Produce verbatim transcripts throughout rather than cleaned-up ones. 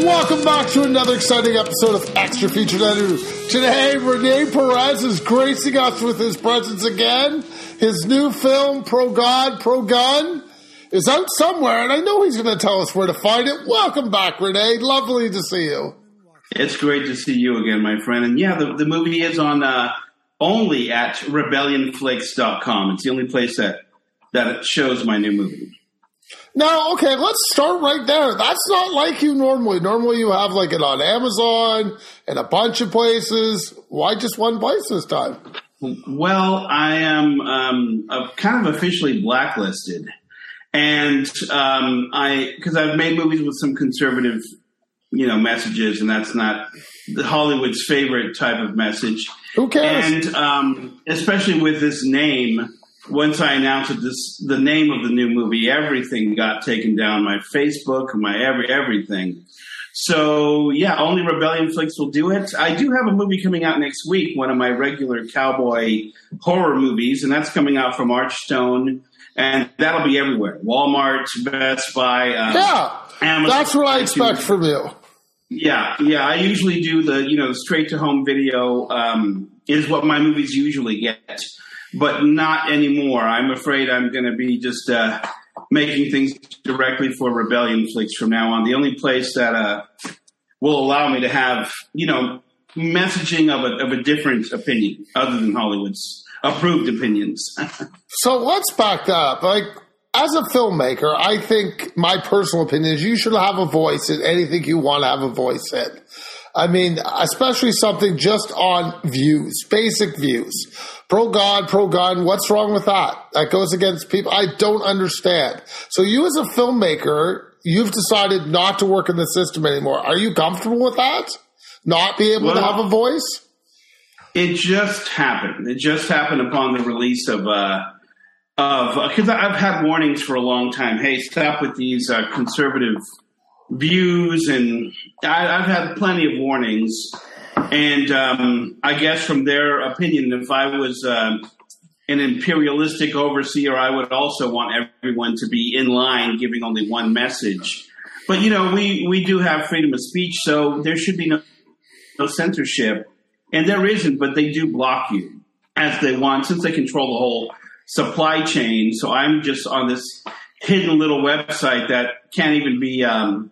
Welcome back to another exciting episode of Extra Featured Interview. Today, Rene Perez is gracing us with his presence again. His new film, Pro God, Pro Gun, is out somewhere, and I know he's going to tell us where to find it. Welcome back, Rene. Lovely to see you. It's great to see you again, my friend. And yeah, the, the movie is on uh, only at rebellion flix dot com. It's the only place that, that shows my new movie. Now, okay, let's start right there. That's not like you normally. Normally you have like it on Amazon and a bunch of places. Why just one place this time? Well, I am um, uh, kind of officially blacklisted. And um, I, because I've made movies with some conservative, you know, messages, and that's not the Hollywood's favorite type of message. Who cares? And um, especially with this name, once I announced that this, the name of the new movie, everything got taken down. My Facebook, my every everything. So yeah, only Rebellion Flix will do it. I do have a movie coming out next week, one of my regular cowboy horror movies, and that's coming out from Archstone, and that'll be everywhere: Walmart, Best Buy, uh, yeah. Amazon. That's what I expect from you. Yeah, yeah. I usually do the you know straight to home video um, is what my movies usually get. But not anymore. I'm afraid I'm going to be just uh, making things directly for Rebellion Flix from now on. The only place that uh, will allow me to have, you know, messaging of a, of a different opinion other than Hollywood's approved opinions. So let's back that up. Like, as a filmmaker, I think my personal opinion is you should have a voice in anything you want to have a voice in. I mean, especially something just on views, basic views. Pro God, pro gun, what's wrong with that? That goes against people. I don't understand. So you as a filmmaker, you've decided not to work in the system anymore. Are you comfortable with that? Not be able well, to have a voice? It just happened. It just happened upon the release of, uh, of, because I've had warnings for a long time. Hey, stop with these uh, conservative views, and I, I've had plenty of warnings. And um, I guess from their opinion, if I was uh, an imperialistic overseer, I would also want everyone to be in line, giving only one message. But, you know, we, we do have freedom of speech, so there should be no, no censorship. And there isn't, but they do block you as they want, since they control the whole supply chain. So I'm just on this hidden little website that can't even be um,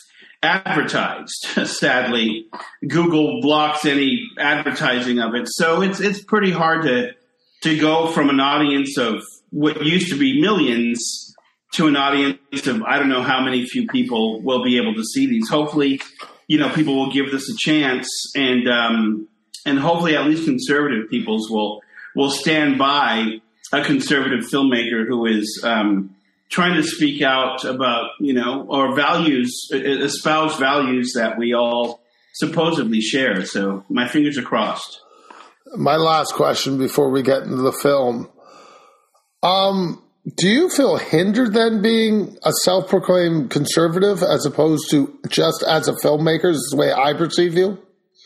advertised. Sadly, Google blocks any advertising of it. So it's it's pretty hard to to go from an audience of what used to be millions to an audience of I don't know how many few people will be able to see these. Hopefully, you know, people will give this a chance, and um, and hopefully at least conservative peoples will will stand by a conservative filmmaker who is um, trying to speak out about, you know, or values, espouse values that we all supposedly share. So my fingers are crossed. My last question before we get into the film. Um, do you feel hindered then being a self-proclaimed conservative as opposed to just as a filmmaker? Is the way I perceive you?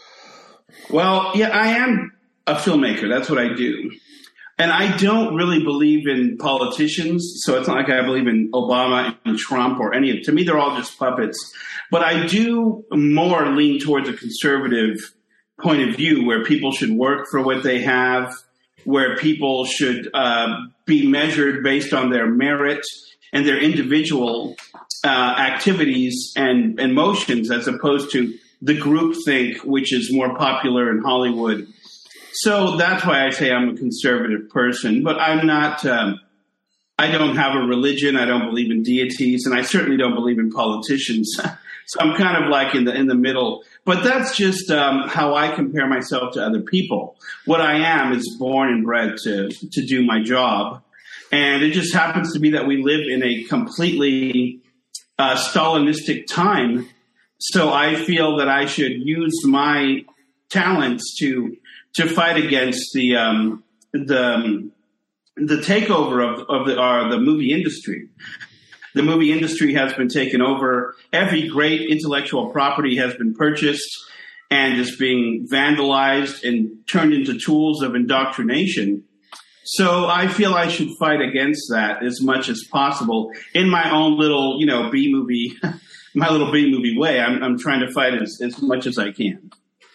Well, yeah, I am a filmmaker. That's what I do. And I don't really believe in politicians, so it's not like I believe in Obama and Trump or any of. To me, they're all just puppets. But I do more lean towards a conservative point of view, where people should work for what they have, where people should uh, be measured based on their merit and their individual uh, activities and, and motions, as opposed to the groupthink, which is more popular in Hollywood. So that's why I say I'm a conservative person, but I'm not, um, I don't have a religion. I don't believe in deities, and I certainly don't believe in politicians. So I'm kind of like in the, in the middle, but that's just um, how I compare myself to other people. What I am is born and bred to, to do my job. And it just happens to be that we live in a completely uh, Stalinistic time. So I feel that I should use my talents to to fight against the um, the um, the takeover of of the uh, the movie industry. The movie industry has been taken over. Every great intellectual property has been purchased and is being vandalized and turned into tools of indoctrination. So I feel I should fight against that as much as possible in my own little, you know, B-movie my little B movie way. I'm, I'm trying to fight as, as much as I can.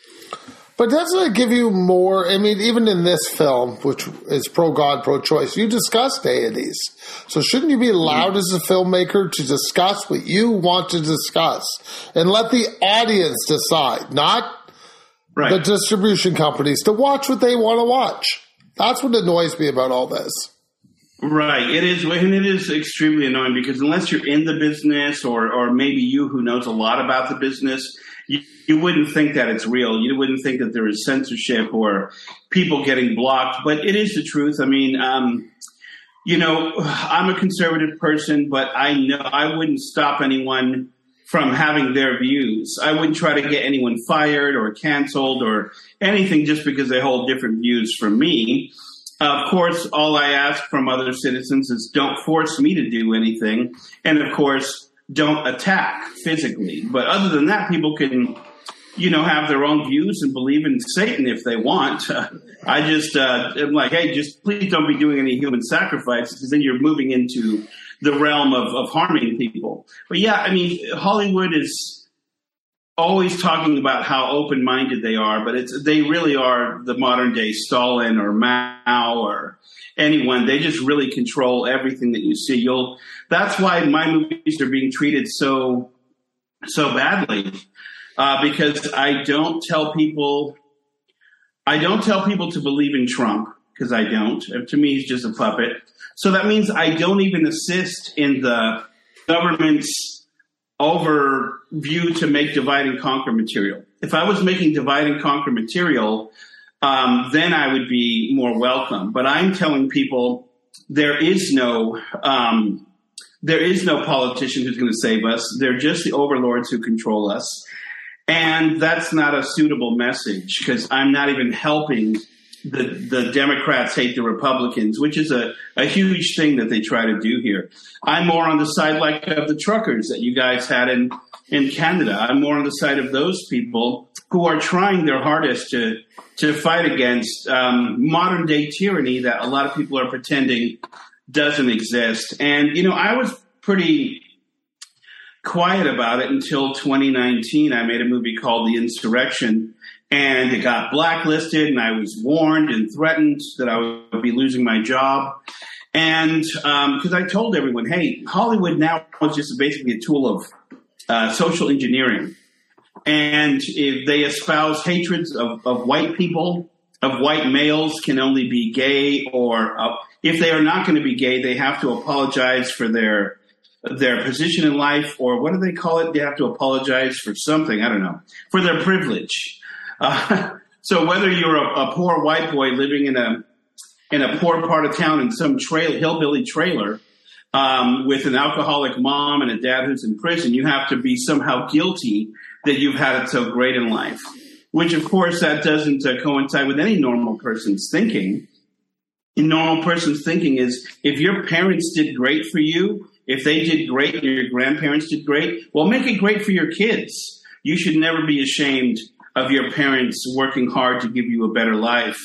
But doesn't it give you more? I mean, even in this film, which is pro-God, pro-choice, you discuss deities. So shouldn't you be allowed as a filmmaker to discuss what you want to discuss and let the audience decide, not right. the distribution companies, to watch what they want to watch? That's what annoys me about all this. Right. It is, and it is extremely annoying because unless you're in the business or, or maybe you who knows a lot about the business, you, you wouldn't think that it's real. You wouldn't think that there is censorship or people getting blocked. But it is the truth. I mean, um, you know, I'm a conservative person, but I know I wouldn't stop anyone from having their views. I wouldn't try to get anyone fired or canceled or anything just because they hold different views from me. Of course, all I ask from other citizens is don't force me to do anything. And, of course, don't attack physically. But other than that, people can, you know, have their own views and believe in Satan if they want. Uh, I just uh, am like, hey, just please don't be doing any human sacrifice because then you're moving into the realm of, of harming people. But, yeah, I mean, Hollywood is always talking about how open-minded they are, but it's they really are the modern-day Stalin or Mao or anyone. They just really control everything that you see. You'll that's why my movies are being treated so so badly uh, because I don't tell people I don't tell people to believe in Trump because I don't. To me, he's just a puppet. So that means I don't even assist in the government's overview to make divide and conquer material. If I was making divide and conquer material, um, then I would be more welcome. But I'm telling people there is no um, there is no politician who's going to save us. They're just the overlords who control us. And that's not a suitable message because I'm not even helping the, the Democrats hate the Republicans, which is a, a huge thing that they try to do here. I'm more on the side like of the truckers that you guys had in, in Canada. I'm more on the side of those people who are trying their hardest to to fight against um, modern day tyranny that a lot of people are pretending doesn't exist. And, you know, I was pretty quiet about it until twenty nineteen. I made a movie called The Insurrection. And it got blacklisted, and I was warned and threatened that I would be losing my job. And because um, I told everyone, hey, Hollywood now is just basically a tool of uh, social engineering. And if they espouse hatreds of, of white people, of white males can only be gay, or uh, if they are not going to be gay, they have to apologize for their their position in life, or what do they call it? They have to apologize for something, I don't know, for their privilege. Uh, so whether you're a, a poor white boy living in a in a poor part of town in some trail, hillbilly trailer um, with an alcoholic mom and a dad who's in prison, you have to be somehow guilty that you've had it so great in life, which, of course, that doesn't uh, coincide with any normal person's thinking. A normal person's thinking is if your parents did great for you, if they did great and your grandparents did great, well, make it great for your kids. You should never be ashamed of your parents working hard to give you a better life.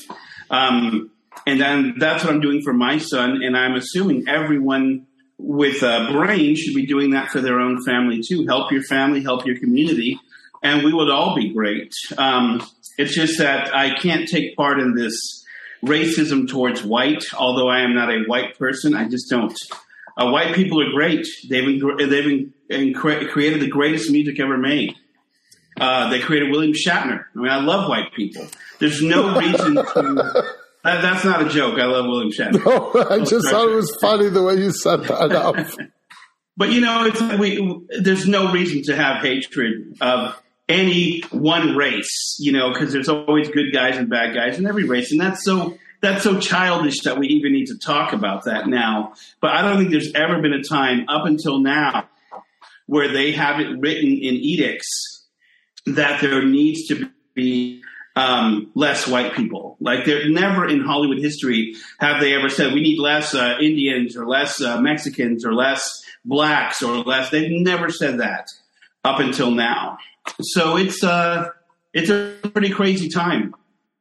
Um, and then that's what I'm doing for my son. And I'm assuming everyone with a brain should be doing that for their own family too. Help your family, help your community, and we would all be great. Um, it's just that I can't take part in this racism towards white, although I am not a white person. I just don't. Uh, white people are great. They've, been, they've been, been created the greatest music ever made. Uh, they created William Shatner. I mean, I love white people. There's no reason to. That, that's not a joke. I love William Shatner. No, I just thought it was funny the way you set that up. But you know, it's, we, there's no reason to have hatred of any one race. You know, because there's always good guys and bad guys in every race, and that's so that's so childish that we even need to talk about that now. But I don't think there's ever been a time up until now where they have it written in edicts that there needs to be um, less white people. Like, there never in Hollywood history have they ever said we need less uh, Indians or less uh, Mexicans or less blacks or less. They've never said that up until now. So it's uh, it's a pretty crazy time.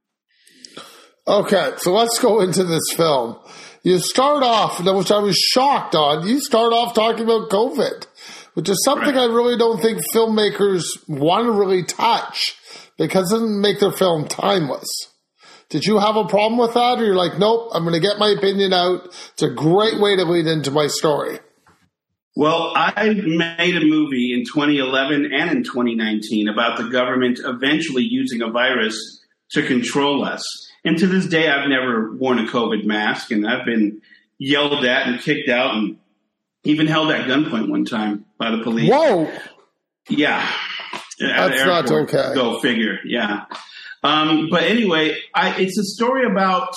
Okay, so let's go into this film. You start off, which I was shocked on, you start off talking about COVID, which is something right. I really don't think filmmakers want to really touch because it doesn't make their film timeless. Did you have a problem with that? Or you're like, nope, I'm going to get my opinion out. It's a great way to lead into my story. Well, I made a movie in twenty eleven and in twenty nineteen about the government eventually using a virus to control us. And to this day, I've never worn a COVID mask, and I've been yelled at and kicked out and even held at gunpoint one time by the police. Whoa. Yeah. That's not okay. Go figure. Yeah. Um, but anyway, I, it's a story about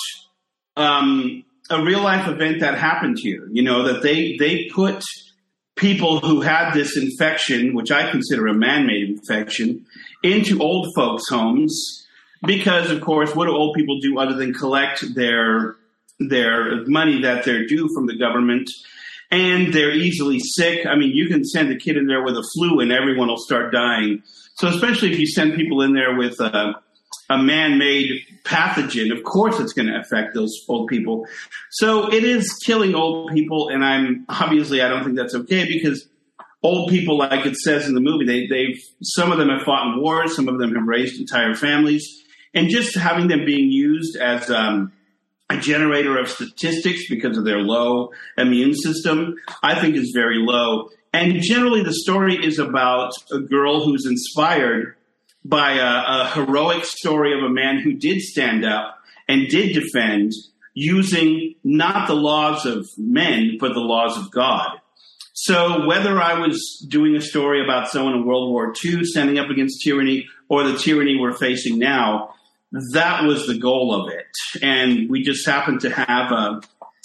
um, a real life event that happened here. You know, that they, they put people who had this infection, which I consider a man-made infection, into old folks' homes because, of course, what do old people do other than collect their their money that they're due from the government? And they're easily sick. I mean, you can send a kid in there with a flu and everyone will start dying. So especially if you send people in there with a, a man-made pathogen, of course it's going to affect those old people. So it is killing old people, and I'm obviously I don't think that's okay because old people, like it says in the movie, they, they've some of them have fought in wars, some of them have raised entire families, and just having them being used as um, a generator of statistics because of their low immune system, I think is very low. And generally the story is about a girl who's inspired by a, a heroic story of a man who did stand up and did defend using not the laws of men, but the laws of God. So whether I was doing a story about someone in World War Two standing up against tyranny or the tyranny we're facing now, that was the goal of it. And we just happen to have a,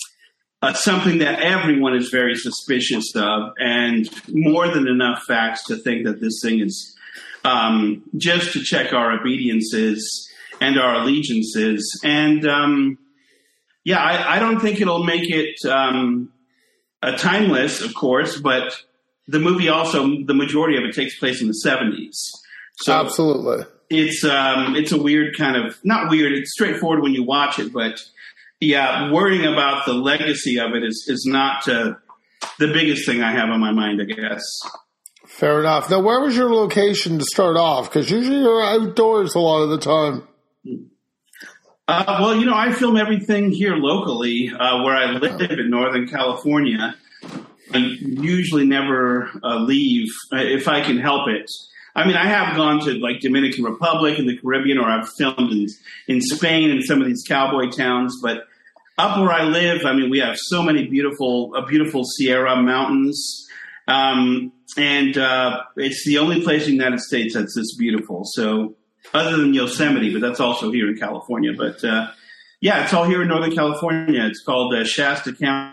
a something that everyone is very suspicious of, and more than enough facts to think that this thing is um, just to check our obediences and our allegiances. And um, yeah, I, I don't think it'll make it um, a timeless, of course, but the movie also, the majority of it takes place in the seventies. So absolutely. It's um, it's a weird kind of, not weird, it's straightforward when you watch it, but yeah, worrying about the legacy of it is, is not uh, the biggest thing I have on my mind, I guess. Fair enough. Now, where was your location to start off? Because usually you're outdoors a lot of the time. Uh, well, you know, I film everything here locally uh, where I live in Northern California. I usually never uh, leave uh, if I can help it. I mean, I have gone to like Dominican Republic and the Caribbean, or I've filmed in, in Spain and some of these cowboy towns. But up where I live, I mean, we have so many beautiful, uh, beautiful Sierra mountains. Um, and uh, it's the only place in the United States that's this beautiful. So other than Yosemite, but that's also here in California. But uh, yeah, it's all here in Northern California. It's called uh, Shasta County.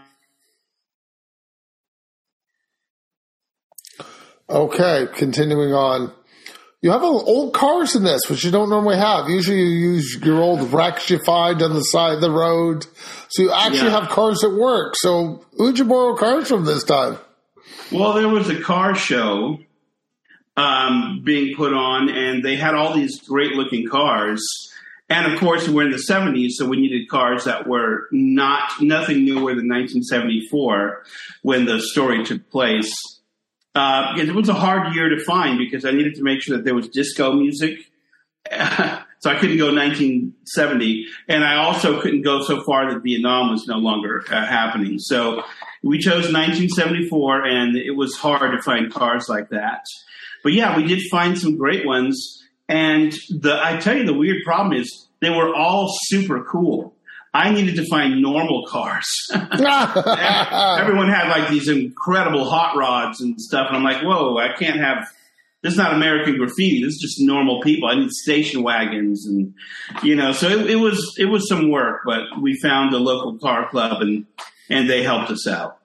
Okay, continuing on. You have old cars in this, which you don't normally have. Usually you use your old wrecks you find on the side of the road. So you actually yeah. have cars that work. So who'd you borrow cars from this time? Well, there was a car show um, being put on, and they had all these great-looking cars. And, of course, we're in the seventies, so we needed cars that were not nothing newer than nineteen seventy-four when the story took place. Uh, it was a hard year to find because I needed to make sure that there was disco music. So I couldn't go nineteen seventy. And I also couldn't go so far that Vietnam was no longer uh, happening. So we chose nineteen seventy-four, and it was hard to find cars like that. But yeah, we did find some great ones. And the I tell you, the weird problem is they were all super cool. I needed to find normal cars. Everyone had like these incredible hot rods and stuff. And I'm like, whoa, I can't have, this is not American Graffiti. This is just normal people. I need station wagons. And, you know, so it, it was, it was some work, but we found a local car club and, and they helped us out.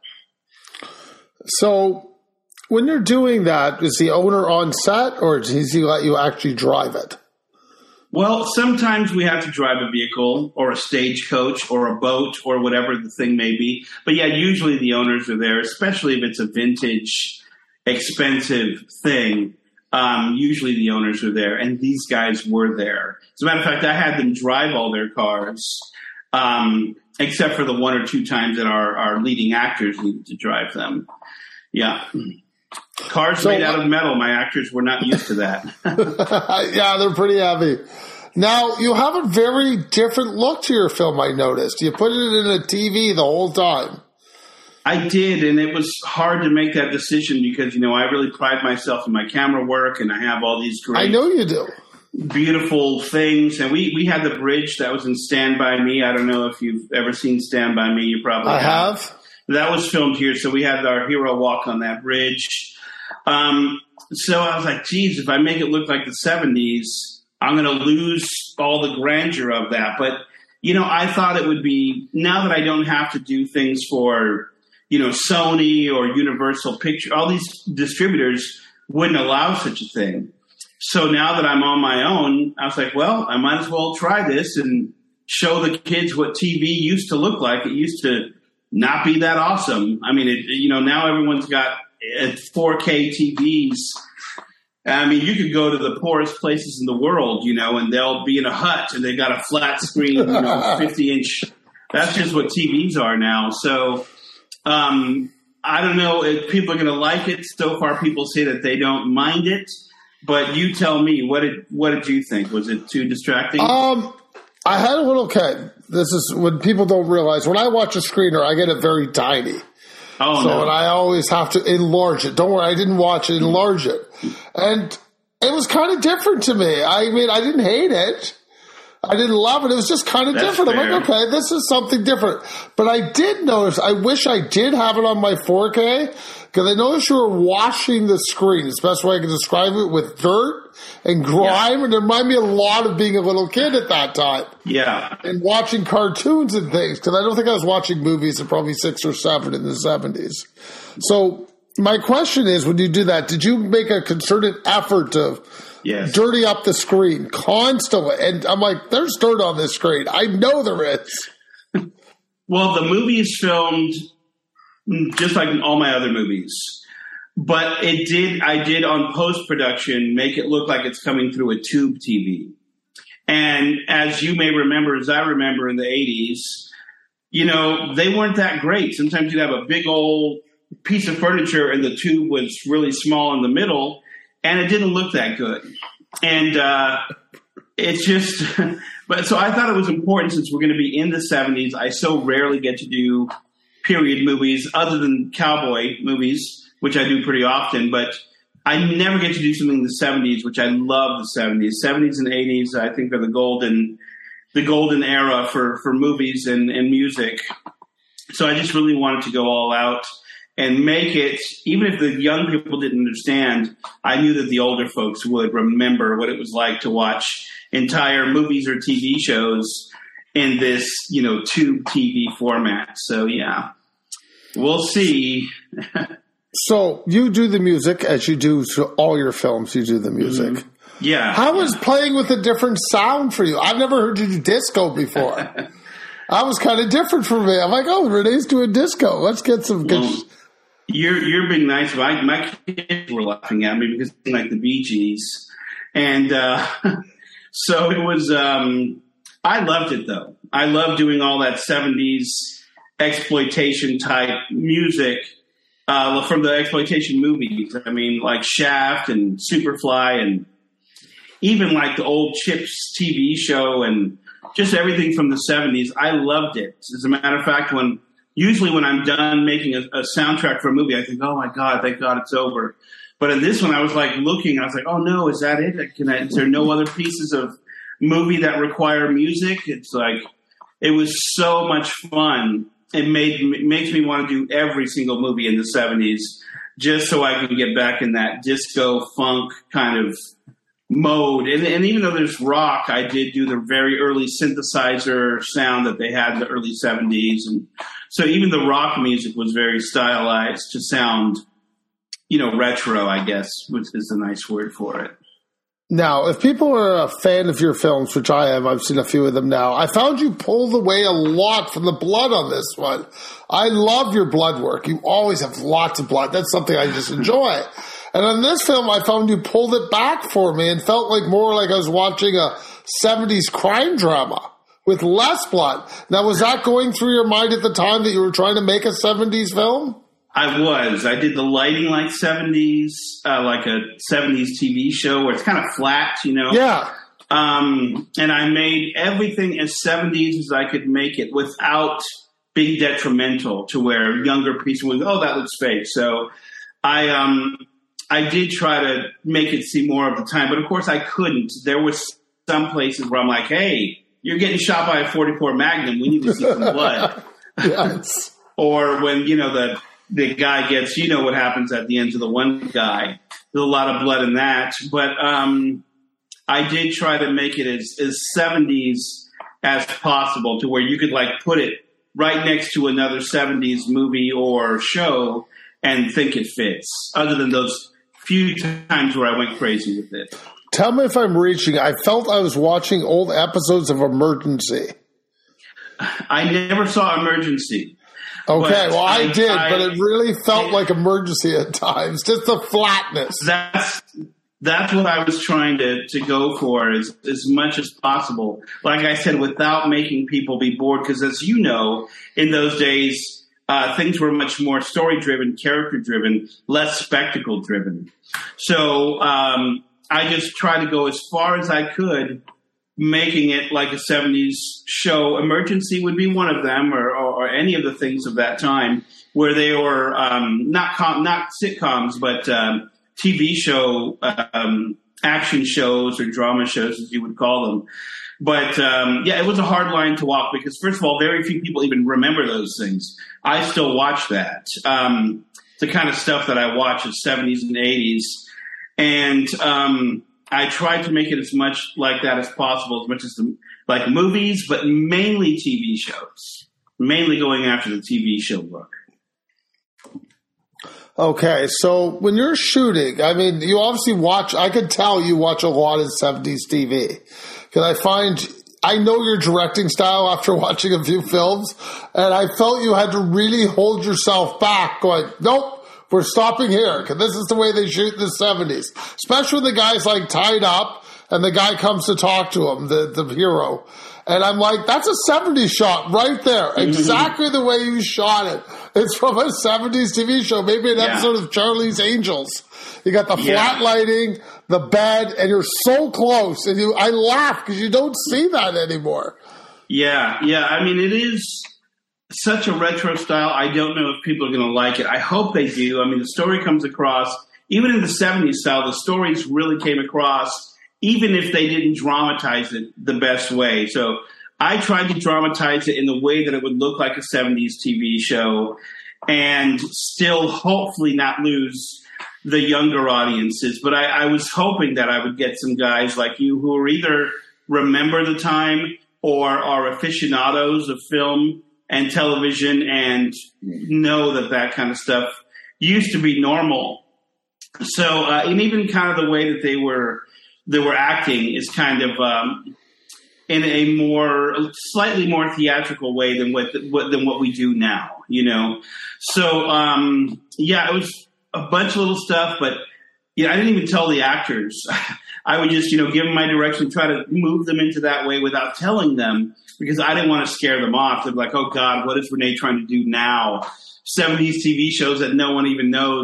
So when you're doing that, is the owner on set or does he let you actually drive it? Well, sometimes we have to drive a vehicle or a stagecoach or a boat or whatever the thing may be. But yeah, usually the owners are there, especially if it's a vintage, expensive thing. Um, usually the owners are there, and these guys were there. As a matter of fact, I had them drive all their cars, um, except for the one or two times that our, our leading actors needed to drive them. Yeah. Cars So- made out of metal. My actors were not used to that. Yeah, they're pretty heavy. Now, you have a very different look to your film, I noticed. You put it in a T V the whole time. I did, and it was hard to make that decision because, you know, I really pride myself in my camera work, and I have all these great, I know you do. beautiful things. And we, we had the bridge that was in Stand By Me. I don't know if you've ever seen Stand By Me. You probably I have. That was filmed here, so we had our hero walk on that bridge. Um, so I was like, geez, if I make it look like the seventies, I'm going to lose all the grandeur of that. But, you know, I thought it would be, now that I don't have to do things for, you know, Sony or Universal Picture, all these distributors wouldn't allow such a thing. So now that I'm on my own, I was like, well, I might as well try this and show the kids what T V used to look like. It used to not be that awesome. I mean, it, you know, now everyone's got four K T Vs. I mean, you could go to the poorest places in the world, you know, and they'll be in a hut and they got a flat screen, you know, fifty inch. That's just what T Vs are now. So, um, I don't know if people are going to like it. So far, people say that they don't mind it. But you tell me, what did what did you think? Was it too distracting? Um, I had a little okay. This is when people don't realize. When I watch a screener, I get it very tiny. Oh, so no. and I always have to enlarge it. Don't worry, I didn't watch it, enlarge it. And it was kind of different to me. I mean, I didn't hate it. I didn't love it. It was just kind of That's different. fair. I'm like, okay, this is something different. But I did notice, I wish I did have it on my four K, because I noticed you were washing the screen. It's the best way I can describe it, with dirt and grime. Yeah. And it reminded me a lot of being a little kid at that time. Yeah. And watching cartoons and things, because I don't think I was watching movies at probably six or seven in the seventies. So my question is, when you do that, did you make a concerted effort to Yes. dirty up the screen constantly? And I'm like, there's dirt on this screen. I know there is. Well, the movie is filmed just like all my other movies. But it did, I did on post-production make it look like it's coming through a tube T V. And as you may remember, as I remember in the eighties, you know, they weren't that great. Sometimes you'd have a big old piece of furniture and the tube was really small in the middle, and it didn't look that good. And uh, it's just, but so I thought it was important, since we're going to be in the seventies. I so rarely get to do period movies other than cowboy movies, which I do pretty often, but I never get to do something in the seventies, which I love the seventies. seventies and eighties, I think, are the golden, the golden era for, for movies and, and music. So I just really wanted to go all out and make it, even if the young people didn't understand, I knew that the older folks would remember what it was like to watch entire movies or T V shows in this, you know, tube T V format. So, yeah, we'll see. So you do the music, as you do to all your films, you do the music. Mm-hmm. Yeah. How was playing with a different sound for you? I've never heard you do disco before. That was kind of different for me. I'm like, oh, Renee's doing disco. Let's get some good. Well, you're you're being nice. My my kids were laughing at me because they like the Bee Gees, and uh, so it was. Um, I loved it though. I loved doing all that seventies exploitation type music uh, from the exploitation movies. I mean, like Shaft and Superfly, and even like the old Chips T V show, and just everything from the seventies. I loved it. As a matter of fact, when usually when I'm done making a, a soundtrack for a movie, I think, oh my God, thank God it's over. But in this one, I was like looking, I was like, oh no, is that it? Can I, is there no other pieces of movie that require music? It's like, it was so much fun. It made it makes me want to do every single movie in the seventies, just so I can get back in that disco funk kind of mode. And, and even though there's rock, I did do the very early synthesizer sound that they had in the early seventies. And so even the rock music was very stylized to sound, you know, retro, I guess, which is a nice word for it. Now, if people are a fan of your films, which I am, I've seen a few of them now, I found you pulled away a lot from the blood on this one. I love your blood work. You always have lots of blood. That's something I just enjoy. And on this film, I found you pulled it back for me and felt like more like I was watching a seventies crime drama with less blood. Now, was that going through your mind at the time that you were trying to make a seventies film? I was. I did the lighting like seventies, uh, like a seventies T V show where it's kind of flat, you know? Yeah. Um, and I made everything as seventies as I could make it without being detrimental to where younger people would go, oh, that looks fake. So I, um, I did try to make it seem more of the time, but of course I couldn't. There was some places where I'm like, hey, you're getting shot by a forty-four Magnum. We need to see some blood. Yes. Or when, you know, the, the guy gets, you know what happens at the end to the one guy. There's a lot of blood in that. But um, I did try to make it as, as seventies as possible to where you could, like, put it right next to another seventies movie or show and think it fits, other than those few times where I went crazy with it. Tell me if I'm reaching. I felt I was watching old episodes of Emergency. I never saw Emergency. Okay, well, I, I did, I, but it really felt I, like Emergency at times. Just the flatness. That's that's what I was trying to, to go for as, as much as possible. Like I said, without making people be bored, because as you know, in those days, uh, things were much more story-driven, character-driven, less spectacle-driven. So um, I just tried to go as far as I could, making it like a seventies show. Emergency would be one of them, or, or, or any of the things of that time, where they were um, not com- not sitcoms, but um, T V show um, action shows or drama shows, as you would call them. But um, yeah, it was a hard line to walk because, first of all, very few people even remember those things. I still watch that. Um, the kind of stuff that I watch in seventies and eighties. And um, I tried to make it as much like that as possible, as much as the, like movies, but mainly T V shows. Mainly going after the T V show look. Okay, so when you're shooting, I mean, you obviously watch, I could tell you watch a lot of seventies T V. Because I find, I know your directing style after watching a few films, and I felt you had to really hold yourself back going, nope. We're stopping here because this is the way they shoot in the seventies, especially when the guy's like tied up and the guy comes to talk to him, the, the hero. And I'm like, that's a seventies shot right there. Exactly the way you shot it. It's from a seventies T V show, maybe an yeah. episode of Charlie's Angels. You got the flat yeah. lighting, the bed, and you're so close. And you, I laugh because you don't see that anymore. Yeah, yeah. I mean, it is such a retro style. I don't know if people are going to like it. I hope they do. I mean, the story comes across, even in the seventies style, the stories really came across, even if they didn't dramatize it the best way. So I tried to dramatize it in the way that it would look like a seventies T V show and still hopefully not lose the younger audiences. But I, I was hoping that I would get some guys like you who are either remember the time or are aficionados of film and television and know that that kind of stuff used to be normal. So, uh, and even kind of the way that they were, they were acting is kind of, um, in a more, slightly more theatrical way than what, what, than what we do now, you know? So, um, yeah, it was a bunch of little stuff, but you know, I didn't even tell the actors. I would just, you know, give them my direction, try to move them into that way without telling them, because I didn't want to scare them off. They're like, oh, God, what is Renee trying to do now? seventies T V shows that no one even knows,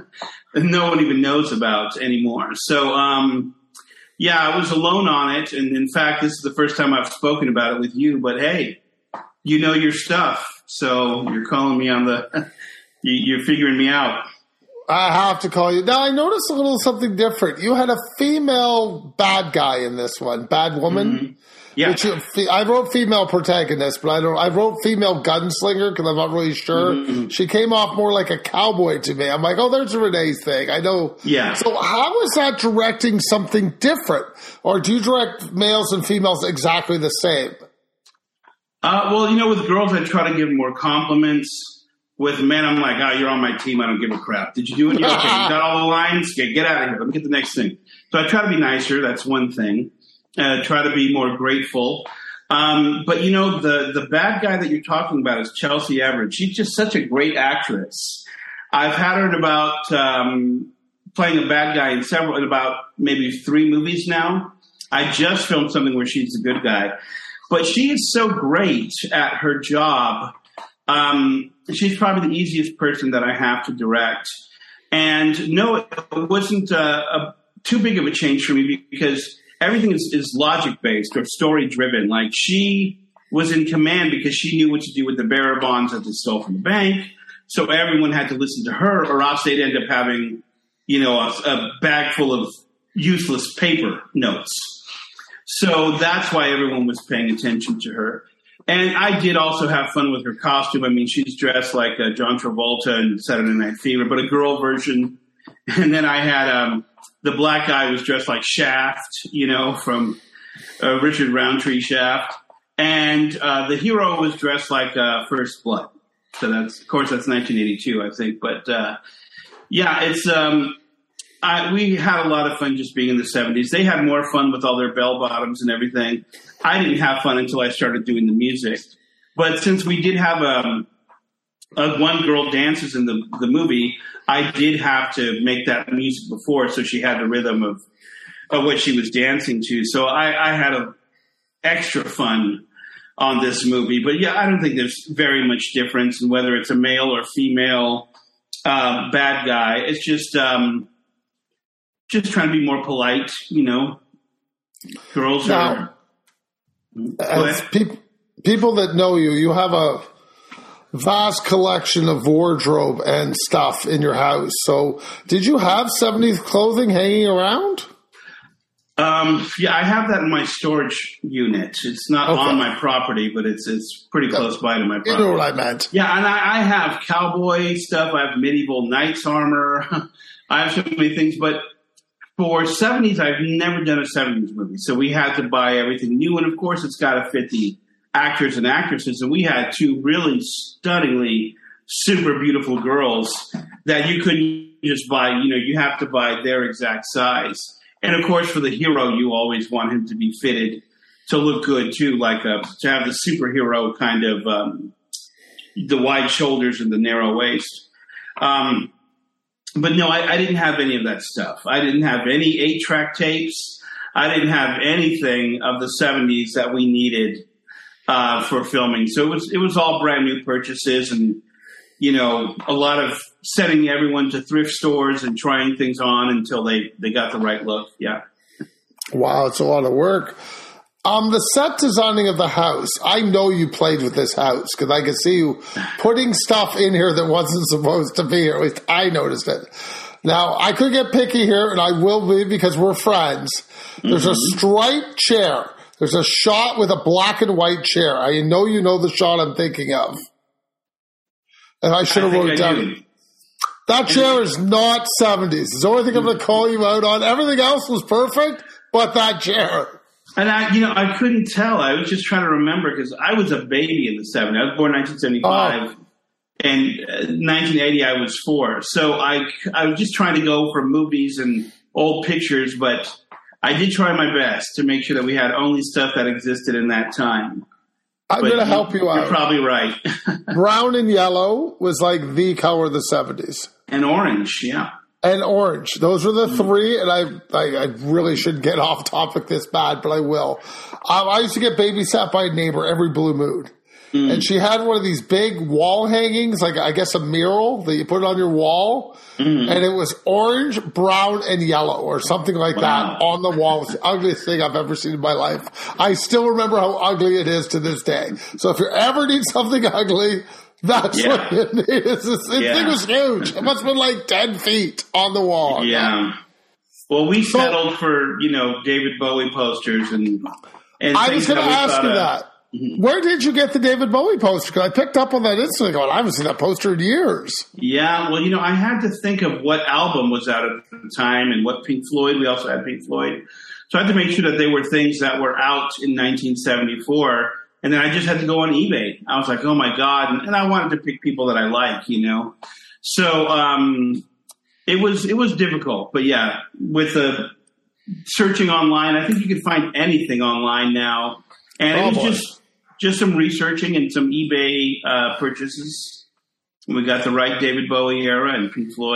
no one even knows about anymore. So, um, yeah, I was alone on it. And in fact, this is the first time I've spoken about it with you. But hey, you know your stuff. So you're calling me on the, you're figuring me out. I have to call you. Now, I noticed a little something different. You had a female bad guy in this one, bad woman. Mm-hmm. Yeah. Which you, I wrote female protagonist, but I don't. I wrote female gunslinger because I'm not really sure. Mm-hmm. She came off more like a cowboy to me. I'm like, oh, there's a Renee's thing. I know. Yeah. So how is that directing something different? Or do you direct males and females exactly the same? Uh, well, you know, with girls, I try to give more compliments. With men, I'm like, oh, you're on my team. I don't give a crap. Did you do it? You're okay. You got all the lines? Okay, get out of here. Let me get the next thing. So I try to be nicer. That's one thing. Uh, try to be more grateful. Um, but, you know, the, the bad guy that you're talking about is Chelsea Everett. She's just such a great actress. I've had her in about um, playing a bad guy in several, in about maybe three movies now. I just filmed something where she's the good guy. But she is so great at her job. Um, she's probably the easiest person that I have to direct. And no, it wasn't uh, a, too big of a change for me because everything is, is logic-based or story-driven. Like, she was in command because she knew what to do with the bearer bonds that they stole from the bank. So everyone had to listen to her, or else they'd end up having, you know, a, a bag full of useless paper notes. So that's why everyone was paying attention to her. And I did also have fun with her costume. I mean, she's dressed like uh, John Travolta in Saturday Night Fever, but a girl version. And then I had um, the black guy was dressed like Shaft, you know, from uh, Richard Roundtree Shaft. And uh, the hero was dressed like uh, First Blood. So that's, of course, that's nineteen eighty-two, I think. But uh, yeah, it's um, I, we had a lot of fun just being in the seventies. They had more fun with all their bell bottoms and everything. I didn't have fun until I started doing the music. But since we did have um, a one girl dances in the, the movie, I did have to make that music before, so she had the rhythm of, of what she was dancing to. So I, I had a extra fun on this movie. But yeah, I don't think there's very much difference in whether it's a male or female uh, bad guy. It's just um, just trying to be more polite, you know. Girls now, are... As pe- people that know you, you have a vast collection of wardrobe and stuff in your house. So did you have seventies clothing hanging around? Um, yeah, I have that in my storage unit. It's not okay. on my property, but it's it's pretty yeah. close by to my property. You know what I meant. Yeah, and I, I have cowboy stuff. I have medieval knight's armor. I have so many things. But for seventies, I've never done a seventies movie. So we had to buy everything new. And, of course, it's got to fit the actors and actresses. And we had two really stunningly super beautiful girls that you couldn't just buy. You know, you have to buy their exact size. And, of course, for the hero, you always want him to be fitted to look good, too, like a, to have the superhero kind of um, the wide shoulders and the narrow waist. Um, but, no, I, I didn't have any of that stuff. I didn't have any eight-track tapes. I didn't have anything of the seventies that we needed uh, for filming. So it was it was all brand-new purchases and, you know, a lot of sending everyone to thrift stores and trying things on until they, they got the right look. Yeah. Wow, it's a lot of work. Um, the set designing of the house, I know you played with this house because I could see you putting stuff in here that wasn't supposed to be here. At least I noticed it. Now, I could get picky here, and I will be because we're friends. There's mm-hmm. a striped chair. There's a shot with a black and white chair. I know you know the shot I'm thinking of. And I should have wrote it down. That chair is not seventies. It's the only thing I'm going to call you out on. Everything else was perfect, but that chair. And I, you know, I couldn't tell. I was just trying to remember because I was a baby in the seventies. I was born in nineteen seventy-five, oh. and uh, nineteen eighty I was four. So I, I was just trying to go for movies and old pictures, but I did try my best to make sure that we had only stuff that existed in that time. I'm going to help you out. You're probably right. Brown and yellow was like the color of the seventies. And orange, yeah. And orange. Those were the three, and I I, I really should get off topic this bad, but I will. Um, I used to get babysat by a neighbor every blue moon. Mm. And she had one of these big wall hangings, like I guess a mural that you put on your wall. Mm. And it was orange, brown, and yellow or something like wow. that on the wall. It was the ugliest thing I've ever seen in my life. I still remember how ugly it is to this day. So if you ever need something ugly, that's yeah. what it is. This yeah. thing was huge. It must have been like ten feet on the wall. Yeah. Well, we so, settled for, you know, David Bowie posters and, and I was going to ask you of, that. Mm-hmm. Where did you get the David Bowie poster? Because I picked up on that instantly going, I haven't seen that poster in years. Yeah, well, you know, I had to think of what album was out at the time and what Pink Floyd. We also had Pink Floyd. So I had to make sure that they were things that were out in nineteen seventy-four. And then I just had to go on eBay. I was like, oh, my God. And, and I wanted to pick people that I like, you know. So um, it was it was difficult. But, yeah, with the searching online, I think you can find anything online now. And oh, it was boy. just... Just some researching and some eBay uh, purchases. We got the right David Bowie era and Pink Floyd.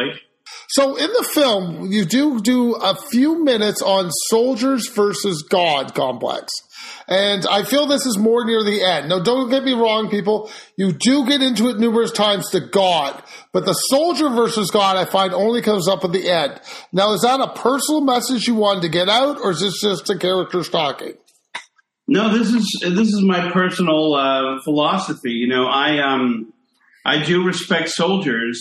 So in the film, you do do a few minutes on soldiers versus God complex. And I feel this is more near the end. Now, don't get me wrong, people. You do get into it numerous times to God. But the soldier versus God, I find, only comes up at the end. Now, is that a personal message you wanted to get out, or is this just the characters talking? No, this is this is my personal uh, philosophy. You know, I um I do respect soldiers.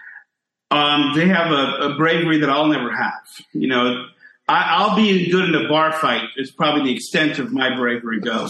Um, they have a, a bravery that I'll never have. You know, I, I'll be good in a bar fight is probably the extent of my bravery goes.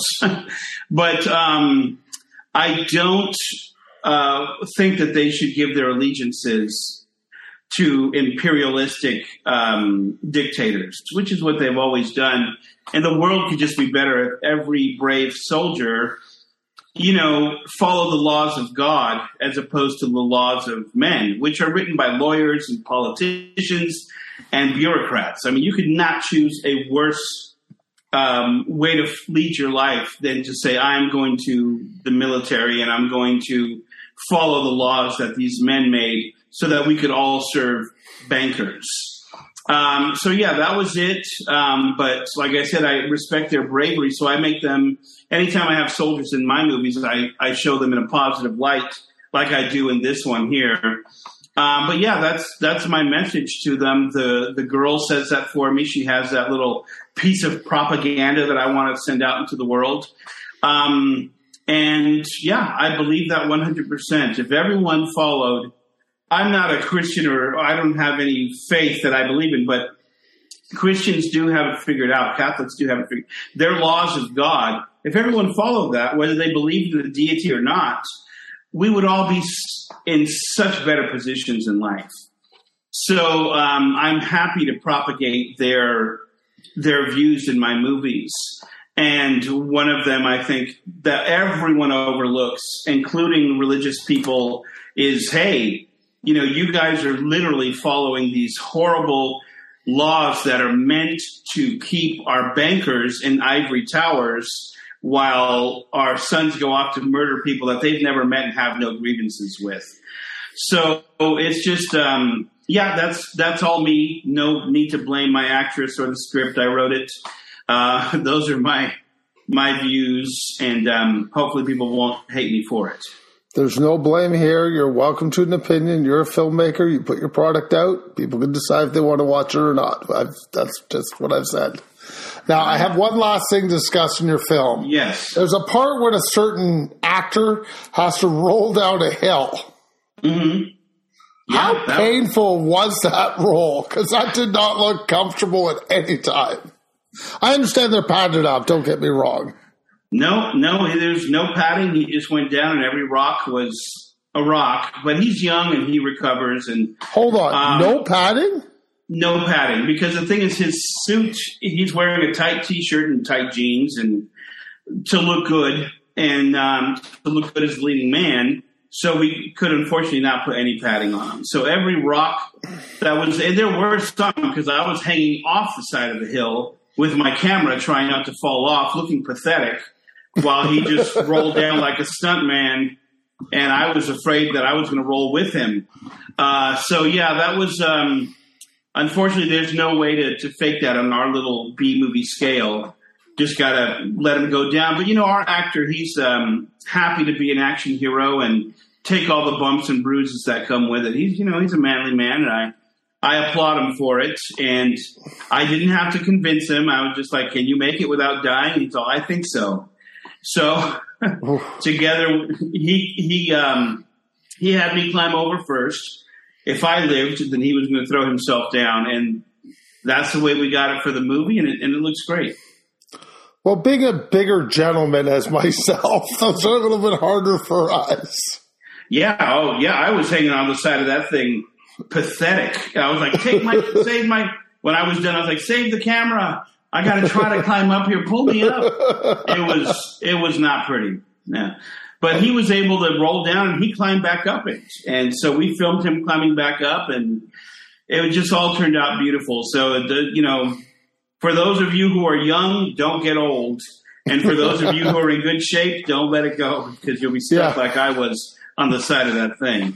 But um, I don't uh, think that they should give their allegiances to imperialistic um, dictators, which is what they've always done. And the world could just be better if every brave soldier, you know, follow the laws of God as opposed to the laws of men, which are written by lawyers and politicians and bureaucrats. I mean, you could not choose a worse um, way to lead your life than to say, I'm going to the military and I'm going to follow the laws that these men made so that we could all serve bankers. Um, so, yeah, that was it. Um, but like I said, I respect their bravery. So I make them, anytime I have soldiers in my movies, I, I show them in a positive light like I do in this one here. Um, but, yeah, that's that's my message to them. The, the girl says that for me. She has that little piece of propaganda that I want to send out into the world. Um, and, yeah, I believe that one hundred percent. If everyone followed, I'm not a Christian or I don't have any faith that I believe in, but Christians do have it figured out. Catholics do have it figured out. Their laws of God, if everyone followed that, whether they believed in the deity or not, we would all be in such better positions in life. So um, I'm happy to propagate their their views in my movies. And one of them, I think, that everyone overlooks, including religious people, is, hey, you know, you guys are literally following these horrible laws that are meant to keep our bankers in ivory towers while our sons go off to murder people that they've never met and have no grievances with. So it's just, um, yeah, that's that's all me. No need to blame my actress or the script. I wrote it. Uh, those are my my views, and um, hopefully people won't hate me for it. There's no blame here. You're welcome to an opinion. You're a filmmaker. You put your product out. People can decide if they want to watch it or not. I've, that's just what I've said. Now, I have one last thing to discuss in your film. Yes. There's a part when a certain actor has to roll down a hill. Mm-hmm. Yeah, How that painful was that roll? Because that did not look comfortable at any time. I understand they're padded up. Don't get me wrong. No, no, there's no padding. He just went down, and every rock was a rock. But he's young, and he recovers. And hold on, um, no padding? No padding, because the thing is, his suit. He's wearing a tight T-shirt and tight jeans, and to look good, and um, to look good as a leading man. So we could unfortunately not put any padding on him. So every rock that was, and there were some because I was hanging off the side of the hill with my camera, trying not to fall off, looking pathetic, while he just rolled down like a stuntman, and I was afraid that I was going to roll with him. Uh, so, yeah, that was um, – unfortunately, there's no way to, to fake that on our little B-movie scale. Just got to let him go down. But, you know, our actor, he's um, happy to be an action hero and take all the bumps and bruises that come with it. He's, you know, he's a manly man, and I – I applaud him for it, and I didn't have to convince him. I was just like, can you make it without dying? He's all, I think so. So together, he he um, he had me climb over first. If I lived, then he was going to throw himself down, and that's the way we got it for the movie, and it, and it looks great. Well, being a bigger gentleman as myself, those are a little bit harder for us. Yeah, oh, yeah, I was hanging on the side of that thing. Pathetic. I was like, take my, save my, when I was done, I was like, save the camera. I got to try to climb up here. Pull me up. It was, it was not pretty. Yeah. But he was able to roll down and he climbed back up it. And so we filmed him climbing back up, and it just all turned out beautiful. So, the, you know, for those of you who are young, don't get old. And for those of you who are in good shape, don't let it go, because you'll be stuck yeah. like I was on the side of that thing.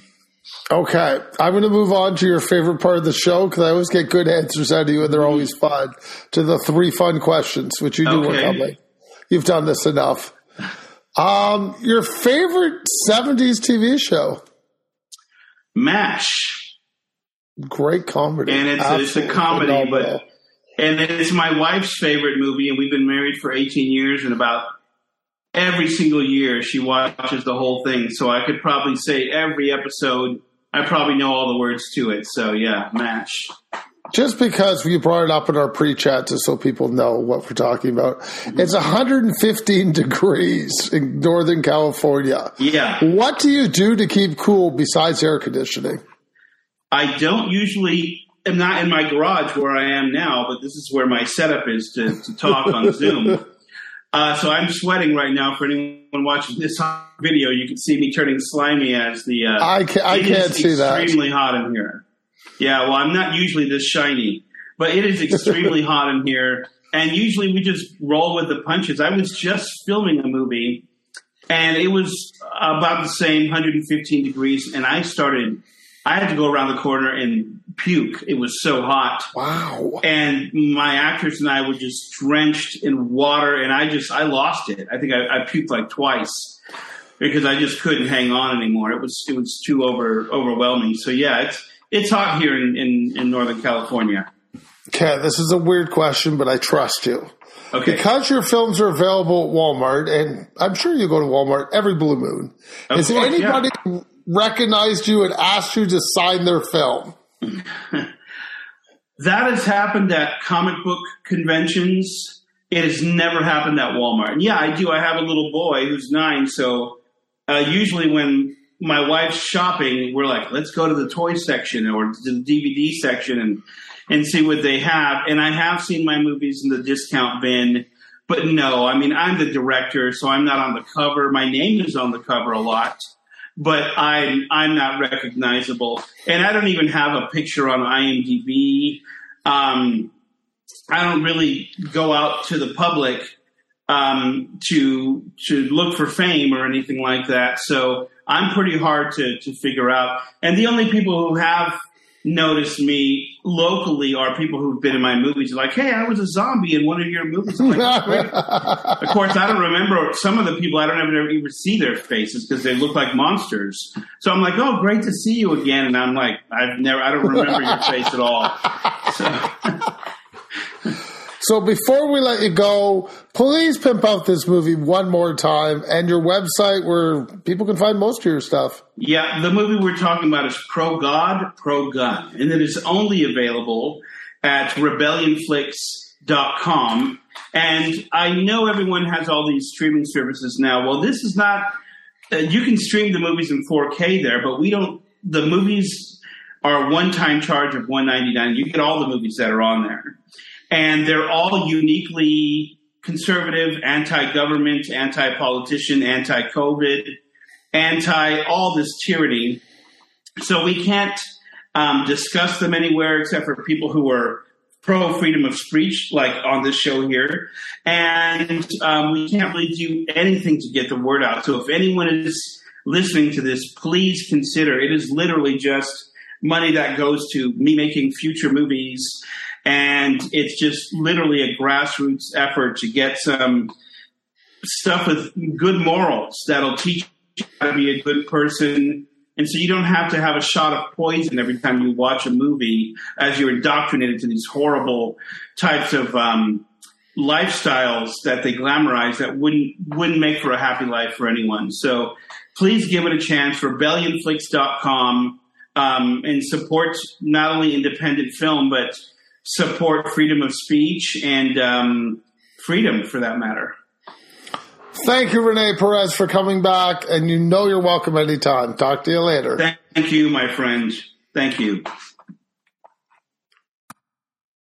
Okay, I'm going to move on to your favorite part of the show because I always get good answers out of you and they're always fun. To the three fun questions, which you do Okay. work on me. You've done this enough. Um, your favorite seventies T V show? MASH. Great comedy. And it's, it's a Absolutely comedy, phenomenal. but and it's my wife's favorite movie, and we've been married for eighteen years, and about every single year she watches the whole thing. So I could probably say every episode, I probably know all the words to it. So yeah, MASH. Just because you brought it up in our pre-chat just so people know what we're talking about. It's one hundred fifteen degrees in Northern California. Yeah. What do you do to keep cool besides air conditioning? I don't usually, am not in my garage where I am now, but this is where my setup is to, to talk on Zoom. Uh, so I'm sweating right now. For anyone watching this video, you can see me turning slimy as the. Uh, I can't, I can't see that. It's extremely hot in here. Yeah, well, I'm not usually this shiny, but it is extremely hot in here. And usually we just roll with the punches. I was just filming a movie, and it was about the same, one hundred fifteen degrees, and I started. I had to go around the corner and puke. It was so hot. Wow. And my actors and I were just drenched in water, and I just, I lost it. I think I, I puked like twice because I just couldn't hang on anymore. It was, it was too over, overwhelming. So yeah, it's, it's hot here in, in, in Northern California. Okay, this is a weird question, but I trust you. Okay. Because your films are available at Walmart, and I'm sure you go to Walmart every blue moon, Of has course, anybody recognized you and asked you to sign their film? That has happened at comic book conventions. It has never happened at Walmart. And yeah, I do. I have a little boy who's nine, so uh, usually when my wife's shopping, we're like, let's go to the toy section or to the D V D section and and see what they have. And I have seen my movies in the discount bin, but no, I mean, I'm the director, so I'm not on the cover. My name is on the cover a lot, but I'm, I'm not recognizable. And I don't even have a picture on IMDb. Um, I don't really go out to the public um, to to look for fame or anything like that. So I'm pretty hard to, to figure out. And the only people who have noticed me locally are people who've been in my movies. Like, hey, I was a zombie in one of your movies. I'm like, great. Of course, I don't remember some of the people. I don't ever even see their faces because they look like monsters. So I'm like, oh, great to see you again. And I'm like, I've never, I don't remember your face at all. So. So before we let you go, please pimp out this movie one more time and your website where people can find most of your stuff. Yeah, the movie we're talking about is Pro God, Pro Gun, and it is only available at rebellion flix dot com. And I know everyone has all these streaming services now. Well, this is not, uh, you can stream the movies in four K there, but we don't, the movies are a one-time charge of one ninety-nine. You get all the movies that are on there. And they're all uniquely conservative, anti-government, anti-politician, anti-COVID, anti all this tyranny. So we can't um, discuss them anywhere except for people who are pro-freedom of speech, like on this show here. And um, we can't really do anything to get the word out. So if anyone is listening to this, please consider. It is literally just money that goes to me making future movies. And it's just literally a grassroots effort to get some stuff with good morals that'll teach you how to be a good person. And so you don't have to have a shot of poison every time you watch a movie as you're indoctrinated to these horrible types of um, lifestyles that they glamorize that wouldn't wouldn't make for a happy life for anyone. So please give it a chance. rebellion flix dot com um, and support not only independent film, but support freedom of speech and um, freedom, for that matter. Thank you, Rene Perez, for coming back, and you know you're welcome anytime. Talk to you later. Thank you, my friend. Thank you.